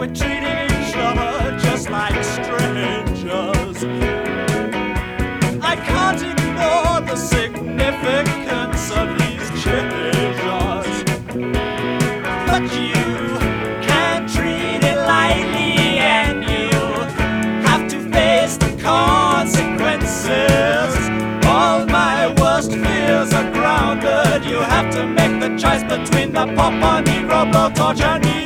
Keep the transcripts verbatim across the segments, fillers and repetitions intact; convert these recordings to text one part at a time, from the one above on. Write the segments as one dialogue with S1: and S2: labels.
S1: we're treating each other just like strangers. I can't ignore the significance of these changes, but you can't treat it lightly, and you have to face the consequences. All my worst fears are grounded. You have to make the choice between the pauper, negro, blowtorch, and me.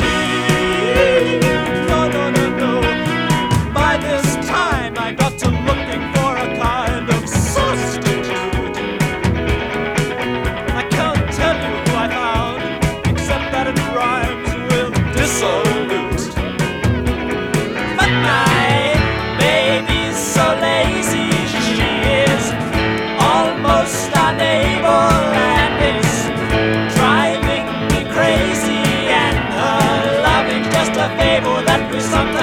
S1: No, no, no, no. By this time I got to looking for a kind of substitute. I can't tell you who I found, except that it rhymes with dissolute. But my baby's so lazy, she is almost unable, and it's driving me crazy, and her loving's just a fable that we sometimes